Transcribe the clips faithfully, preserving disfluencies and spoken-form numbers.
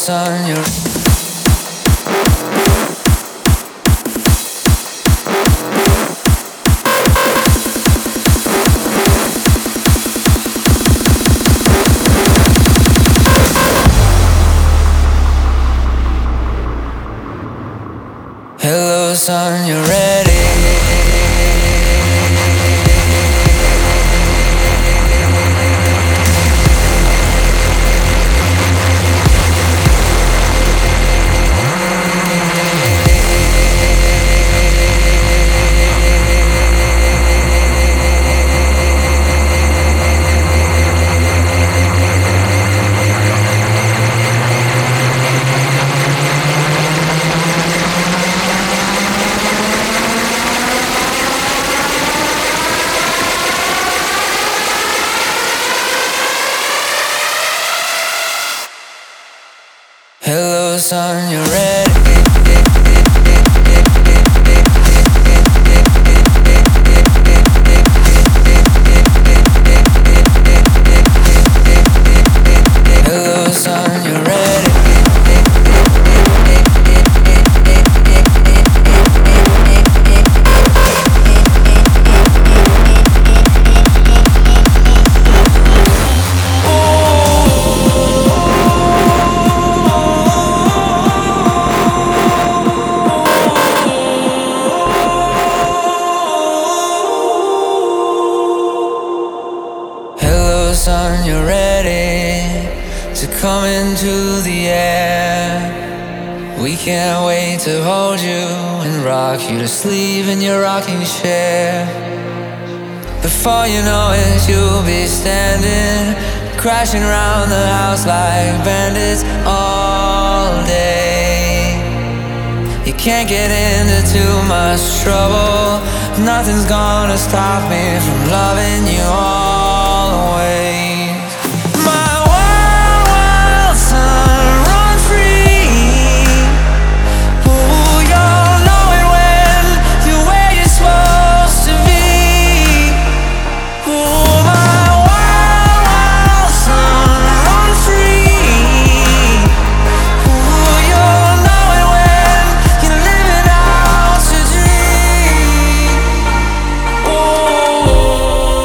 sun, you're hello sun, you're ready. Hello sun, you're ready. Hello sun, you're ready. Sun, you're ready to come into the air. We can't wait to hold you and rock you to sleep in your rocking chair. Before you know it, you'll be standing, crashing around the house like bandits all day. You can't get into too much trouble. Nothing's gonna stop me from loving you always. My wild, wild son, run free. Ooh, you'll know it when you're where you're supposed to be. Ooh, my wild, wild son, run free. Ooh, you'll know it when you're living out your dream. Ooh.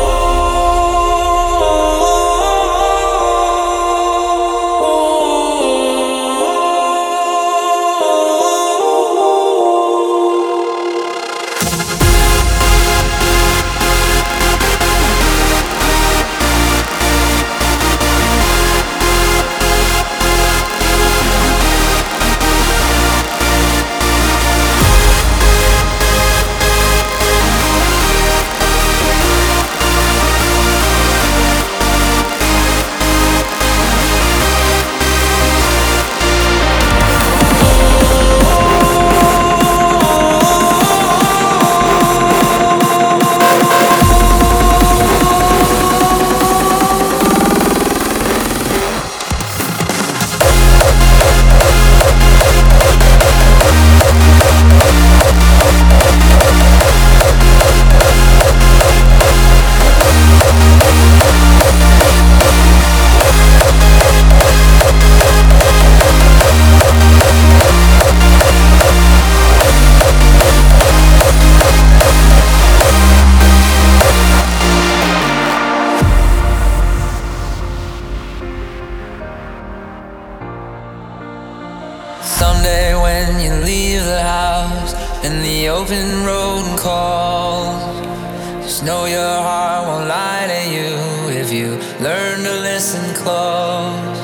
Someday when you leave the house and the open road calls, just know your heart won't lie to you if you learn to listen close.